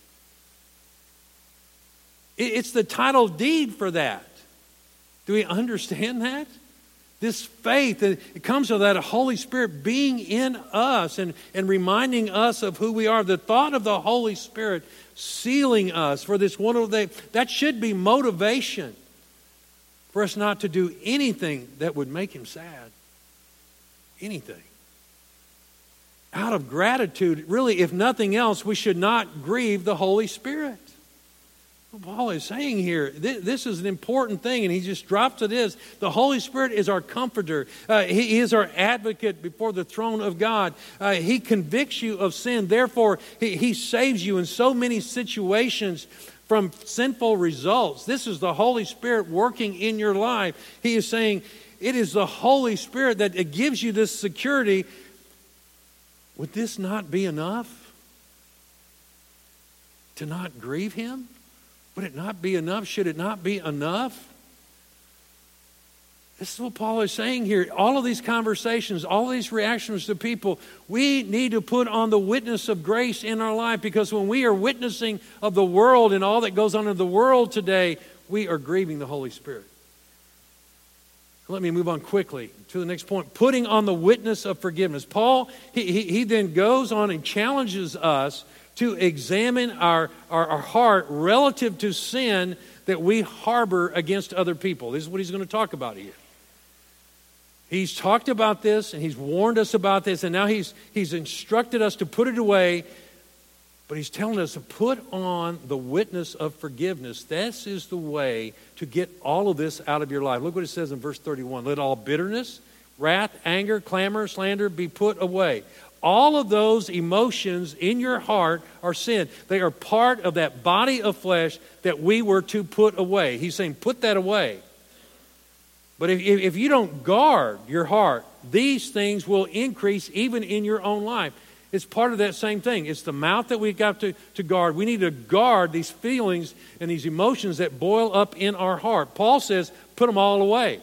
It, it's the title deed for that. Do we understand that? This faith, it comes from that Holy Spirit being in us and, and reminding us of who we are. The thought of the Holy Spirit sealing us for this wonderful day, that should be motivation for us not to do anything that would make Him sad. Anything. Out of gratitude, really, if nothing else, we should not grieve the Holy Spirit. Paul is saying here, this is an important thing, and he just drops it is. The Holy Spirit is our comforter. Uh, he is our advocate before the throne of God. Uh, he convicts you of sin. Therefore, he, he saves you in so many situations from sinful results. This is the Holy Spirit working in your life. He is saying, it is the Holy Spirit that it gives you this security. Would this not be enough to not grieve Him? Would it not be enough? Should it not be enough? This is what Paul is saying here. All of these conversations, all of these reactions to people, we need to put on the witness of grace in our life, because when we are witnessing of the world and all that goes on in the world today, we are grieving the Holy Spirit. Let me move on quickly to the next point. Putting on the witness of forgiveness. Paul, he, he, he then goes on and challenges us to examine our, our, our heart relative to sin that we harbor against other people. This is what he's going to talk about here. He's talked about this, and he's warned us about this, and now he's, he's instructed us to put it away, but he's telling us to put on the witness of forgiveness. This is the way to get all of this out of your life. Look what it says in verse thirty-one. Let all bitterness, wrath, anger, clamor, slander be put away. All of those emotions in your heart are sin. They are part of that body of flesh that we were to put away. He's saying, put that away. But if, if you don't guard your heart, these things will increase even in your own life. It's part of that same thing. It's the mouth that we've got to, to guard. We need to guard these feelings and these emotions that boil up in our heart. Paul says, put them all away.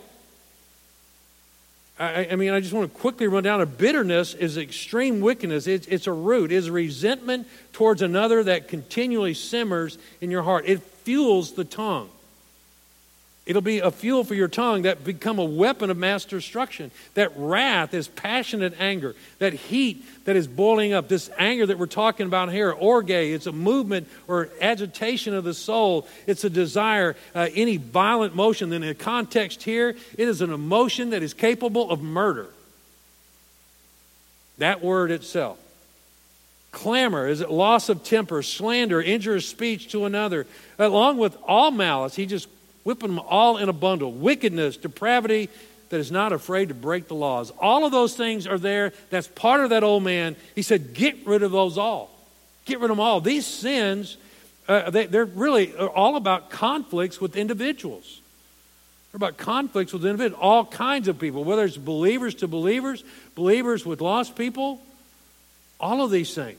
I, I mean, I just want to quickly run down. A bitterness is extreme wickedness. It's, it's a root. It's a resentment towards another that continually simmers in your heart. It fuels the tongue. It'll be a fuel for your tongue that become a weapon of mass destruction. That wrath is passionate anger. That heat that is boiling up. This anger that we're talking about here, orge, it's a movement or agitation of the soul. It's a desire, uh, any violent motion. In the context here, it is an emotion that is capable of murder. That word itself. Clamor is loss of temper, slander, injurious speech to another. Along with all malice, he just whipping them all in a bundle. Wickedness, depravity that is not afraid to break the laws. All of those things are there. That's part of that old man. He said, get rid of those all. Get rid of them all. These sins, uh, they, they're really all about conflicts with individuals. They're about conflicts with individuals, all kinds of people, whether it's believers to believers, believers with lost people, all of these things.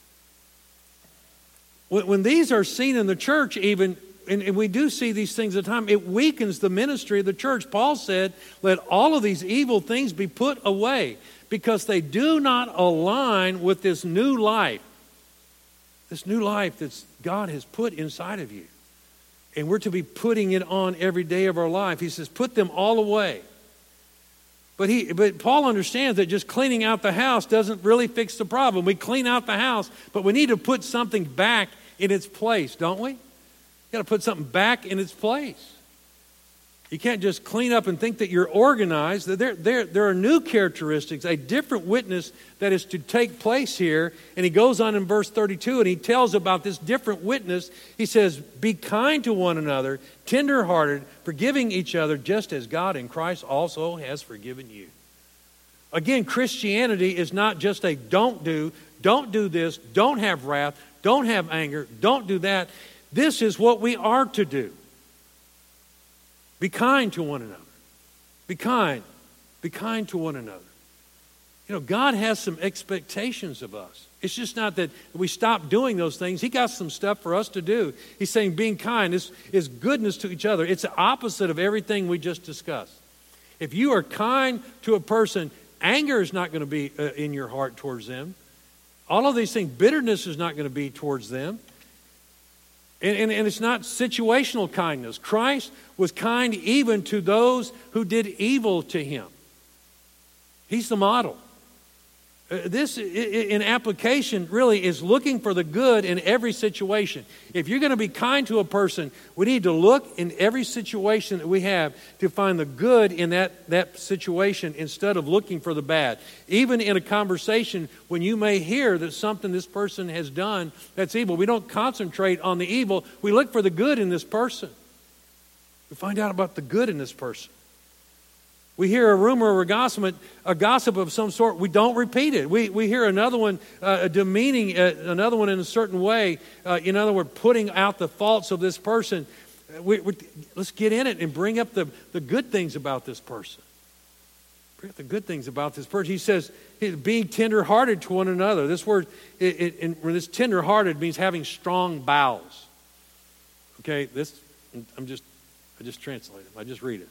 When, when these are seen in the church even, And, and we do see these things at times, it weakens the ministry of the church. Paul said, let all of these evil things be put away because they do not align with this new life. This new life that God has put inside of you. And we're to be putting it on every day of our life. He says, put them all away. But he, but Paul understands that just cleaning out the house doesn't really fix the problem. We clean out the house, but we need to put something back in its place, don't we? You got to put something back in its place. You can't just clean up and think that you're organized. There, there, there are new characteristics, a different witness that is to take place here. And he goes on in verse thirty-two and he tells about this different witness. He says, be kind to one another, tenderhearted, forgiving each other, just as God in Christ also has forgiven you. Again, Christianity is not just a don't do, don't do this, don't have wrath, don't have anger, don't do that. This is what we are to do. Be kind to one another. Be kind. Be kind to one another. You know, God has some expectations of us. It's just not that we stop doing those things. He got some stuff for us to do. He's saying being kind is, is goodness to each other. It's the opposite of everything we just discussed. If you are kind to a person, anger is not going to be uh, in your heart towards them. All of these things, bitterness is not going to be towards them. And, and, and it's not situational kindness. Christ was kind even to those who did evil to him. He's the model. Uh, this, in application, really is looking for the good in every situation. If you're going to be kind to a person, we need to look in every situation that we have to find the good in that, that situation instead of looking for the bad. Even in a conversation, when you may hear that something this person has done that's evil, we don't concentrate on the evil. We look for the good in this person. We find out about the good in this person. We hear a rumor or a gossip, a gossip of some sort. We don't repeat it. We we hear another one uh, demeaning uh, another one in a certain way. Uh, in other words, putting out the faults of this person. We, we, let's get in it and bring up the, the good things about this person. Bring up the good things about this person. He says, being tender-hearted to one another. This word, it, it, and this tender-hearted means having strong bowels. Okay, this I'm just I just translate it. I just read it.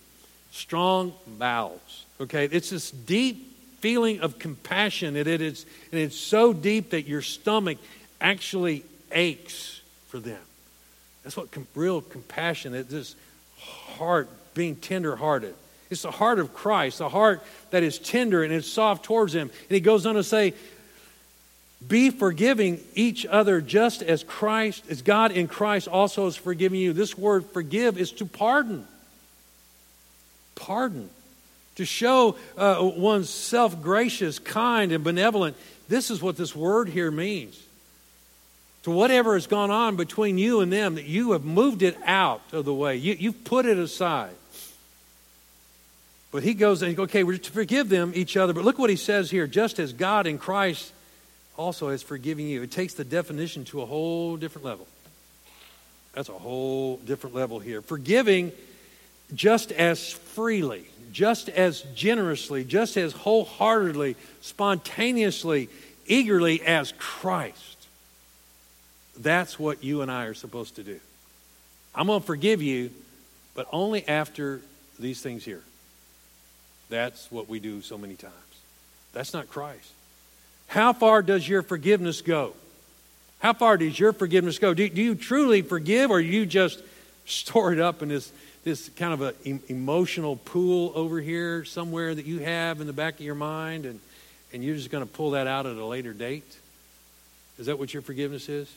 Strong bowels. Okay, it's this deep feeling of compassion, and it is, and it's so deep that your stomach actually aches for them. That's what com- real compassion is. This heart being tender-hearted. It's the heart of Christ, the heart that is tender and is soft towards him. And he goes on to say, be forgiving each other just as Christ, as God in Christ also has forgiven you. This word forgive is to pardon. Pardon. To show uh, one's self-gracious, kind, and benevolent. This is what this word here means. To whatever has gone on between you and them, that you have moved it out of the way. You, you've put it aside. But he goes and he goes, okay, we're to forgive them, each other. But look what he says here. Just as God in Christ also has forgiven you. It takes the definition to a whole different level. That's a whole different level here. Forgiving just as freely, just as generously, just as wholeheartedly, spontaneously, eagerly as Christ. That's what you and I are supposed to do. I'm going to forgive you, but only after these things here. That's what we do so many times. That's not Christ. How far does your forgiveness go? How far does your forgiveness go? Do, do you truly forgive, or you just store it up in this, this kind of an emotional pool over here somewhere that you have in the back of your mind, and, and you're just going to pull that out at a later date? Is that what your forgiveness is?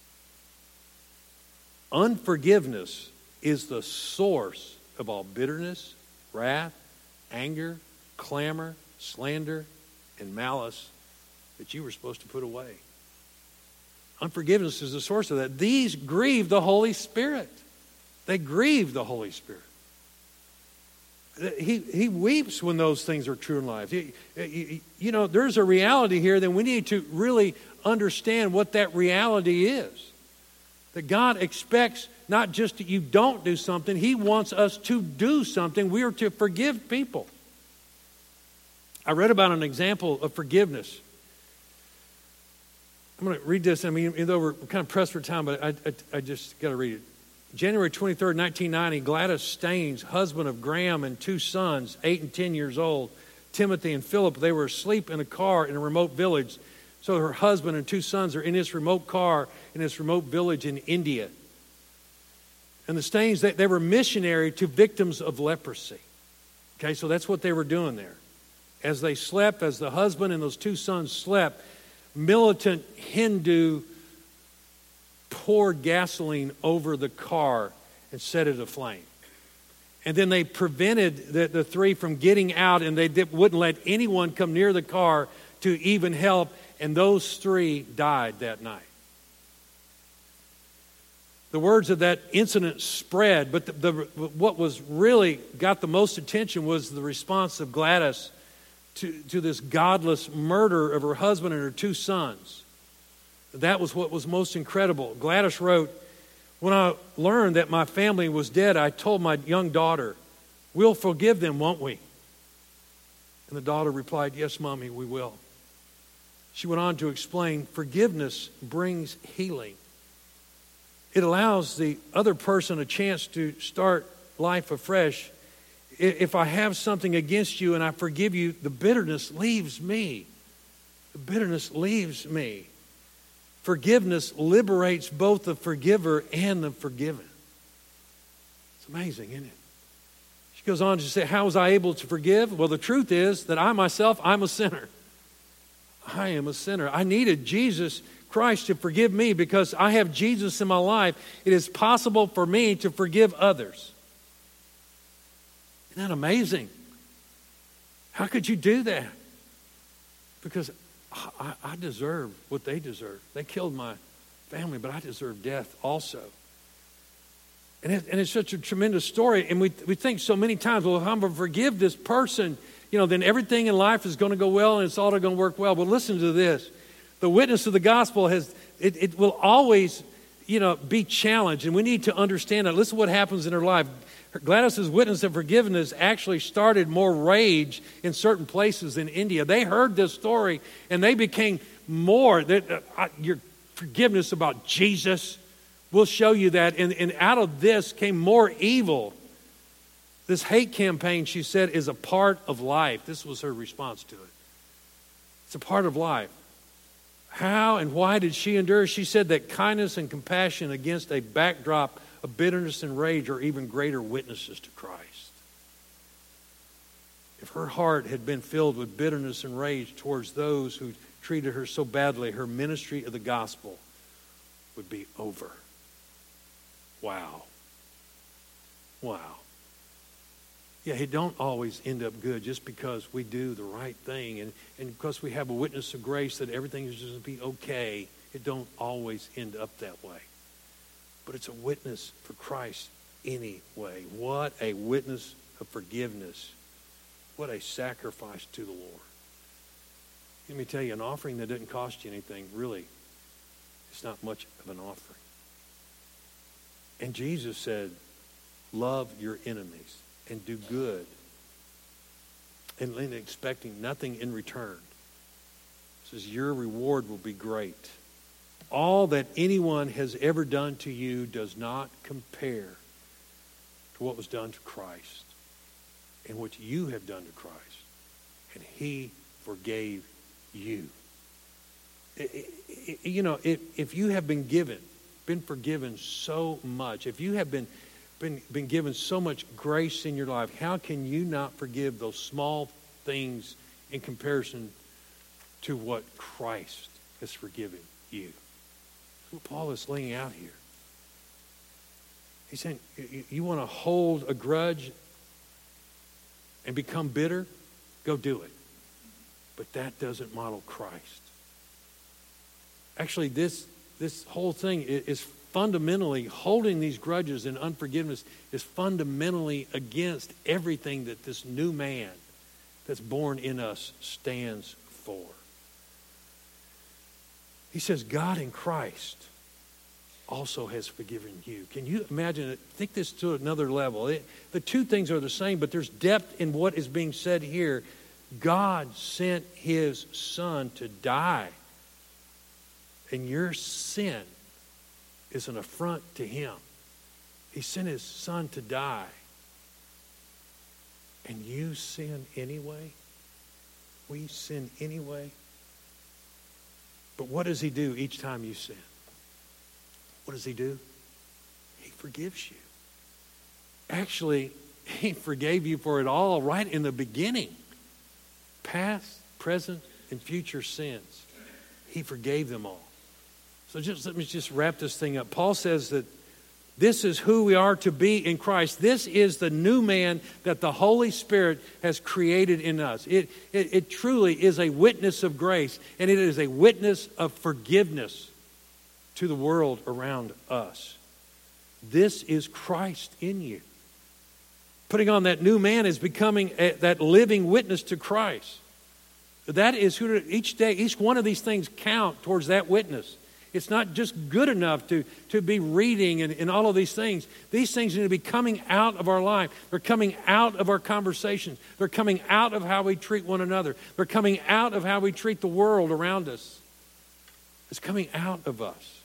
Unforgiveness is the source of all bitterness, wrath, anger, clamor, slander, and malice that you were supposed to put away. Unforgiveness is the source of that. These grieve the Holy Spirit. They grieve the Holy Spirit. He, he weeps when those things are true in life. He, you, you know, there's a reality here that we need to really understand what that reality is. That God expects not just that you don't do something, He wants us to do something. We are to forgive people. I read about an example of forgiveness. I'm going to read this. I mean, even though we're kind of pressed for time, but I, I, I just got to read it. January twenty-third, nineteen ninety, Gladys Staines, husband of Graham and two sons, eight and ten years old, Timothy and Philip, they were asleep in a car in a remote village. So her husband and two sons are in this remote car in this remote village in India. And the Staines, they, they were missionary to victims of leprosy. Okay, so that's what they were doing there. As they slept, as the husband and those two sons slept, militant Hindu poured gasoline over the car and set it aflame. And then they prevented the, the three from getting out, and they did, wouldn't let anyone come near the car to even help. And those three died that night. The words of that incident spread, but the, the, what was really got the most attention was the response of Gladys to, to this godless murder of her husband and her two sons. That was what was most incredible. Gladys wrote, "When I learned that my family was dead, I told my young daughter, 'We'll forgive them, won't we?' And the daughter replied, 'Yes, Mommy, we will.' She went on to explain, forgiveness brings healing. It allows the other person a chance to start life afresh. If I have something against you and I forgive you, the bitterness leaves me. The bitterness leaves me. Forgiveness liberates both the forgiver and the forgiven." It's amazing, isn't it? She goes on to say, how was I able to forgive? Well, the truth is that I myself, I'm a sinner. I am a sinner. I needed Jesus Christ to forgive me because I have Jesus in my life. It is possible for me to forgive others. Isn't that amazing? How could you do that? Because I, I deserve what they deserve. They killed my family, but I deserve death also. And, it, and it's such a tremendous story. And we, we think so many times, well, if I'm going to forgive this person, you know, then everything in life is going to go well and it's all going to work well. But listen to this. The witness of the gospel has, it, it will always, you know, be challenged. And we need to understand that. Listen to what happens in her life. Gladys's witness of forgiveness actually started more rage in certain places in India. They heard this story and they became more, that uh, your forgiveness about Jesus will show you that. And, and out of this came more evil This hate campaign, she said, is a part of life. This was her response to it. It's a part of life. How and why did she endure? She said that kindness and compassion against a backdrop of bitterness and rage are even greater witnesses to Christ. If her heart had been filled with bitterness and rage towards those who treated her so badly, her ministry of the gospel would be over. Wow. Wow. Yeah, it don't always end up good just because we do the right thing and, and because we have a witness of grace that everything is just going to be okay. It don't always end up that way. But it's a witness for Christ anyway. What a witness of forgiveness. What a sacrifice to the Lord. Let me tell you, an offering that didn't cost you anything, really, it's not much of an offering. And Jesus said, love your enemies and do good, and, and expecting nothing in return. He says, your reward will be great. All that anyone has ever done to you does not compare to what was done to Christ and what you have done to Christ. And he forgave you. It, it, you know, if, if you have been given, been forgiven so much, if you have been, been, been given so much grace in your life, how can you not forgive those small things in comparison to what Christ has forgiven you? That's what Paul is laying out here. He's saying, you, you want to hold a grudge and become bitter? Go do it. But that doesn't model Christ. Actually, this, this whole thing is fundamentally, holding these grudges and unforgiveness is fundamentally against everything that this new man that's born in us stands for. He says, God in Christ also has forgiven you. Can you imagine it? Think this to another level. It, the two things are the same, but there's depth in what is being said here. God sent his son to die. And your sin is an affront to him. He sent his son to die. And you sin anyway? We sin anyway? But what does he do each time you sin? What does he do? He forgives you. Actually, he forgave you for it all right in the beginning. Past, present, and future sins. He forgave them all. So just let me just wrap this thing up. Paul says that this is who we are to be in Christ. This is the new man that the Holy Spirit has created in us. It, it, it truly is a witness of grace, and it is a witness of forgiveness to the world around us. This is Christ in you. Putting on that new man is becoming a, that living witness to Christ. That is who each day, each one of these things count towards that witness. It's not just good enough to, to be reading and, and all of these things. These things need to be coming out of our life. They're coming out of our conversations. They're coming out of how we treat one another. They're coming out of how we treat the world around us. It's coming out of us.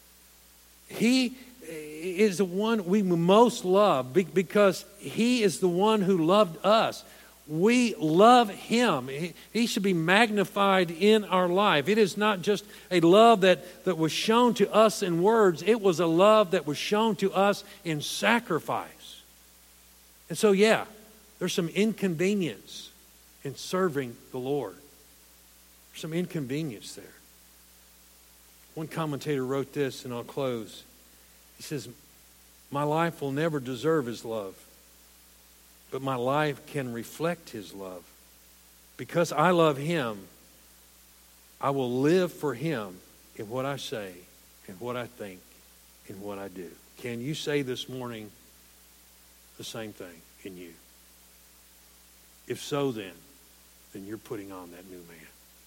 He is the one we most love because he is the one who loved us. We love him. He should be magnified in our life. It is not just a love that, that was shown to us in words. It was a love that was shown to us in sacrifice. And so, yeah, there's some inconvenience in serving the Lord. There's some inconvenience there. One commentator wrote this, and I'll close. He says, my life will never deserve his love, but my life can reflect his love. Because I love him, I will live for him in what I say, in what I think, in what I do. Can you say this morning the same thing in you? If so, then, then you're putting on that new man.